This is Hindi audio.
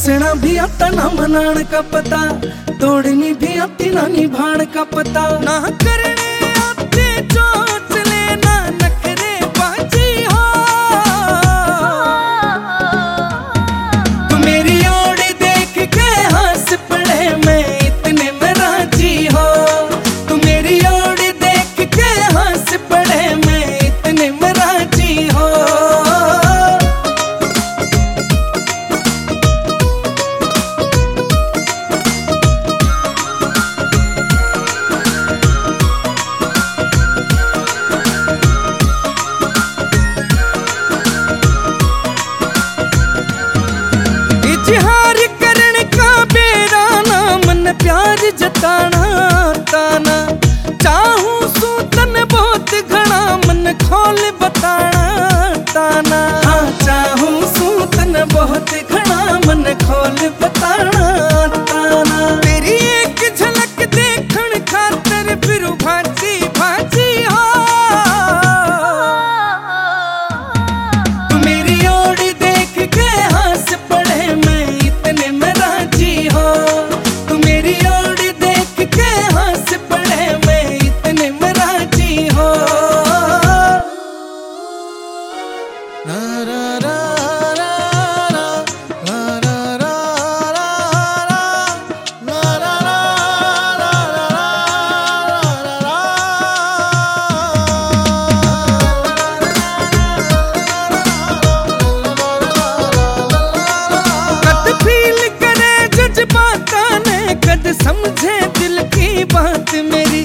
हंसना भी आता ना मनाण का पता, तोड़नी भी आती ना निभाण का पता। ना करने आते चोचले ना नखरे बाजी हो, तू मेरी ओर देख के हंस पड़े मैं इतने में राजी हो। तू मेरी ओर देख के हंस पड़े मैं इतने में राजी हो। इजहार करने का बेरा ना मन प्यार जताना ताना। चाहूं सू तन बहुत घना मन खोल बताना ताना। हाँ चाहूं सू तन बहुत घना मन खोल बताना ताना। तेरी एक झलक देखण खातर फिर भाजी भाजी हो। तू मेरी ओर देख के हंस पड़े मैं इतने में राजी हो। तू मेरी ओर देख के हंस पड़े मैं इतने में राजी हो। ला ला ला ला ला ला ला ला ला ला ला कद फील करे जज्बाता ने, कद समझे दिल की बात मेरी।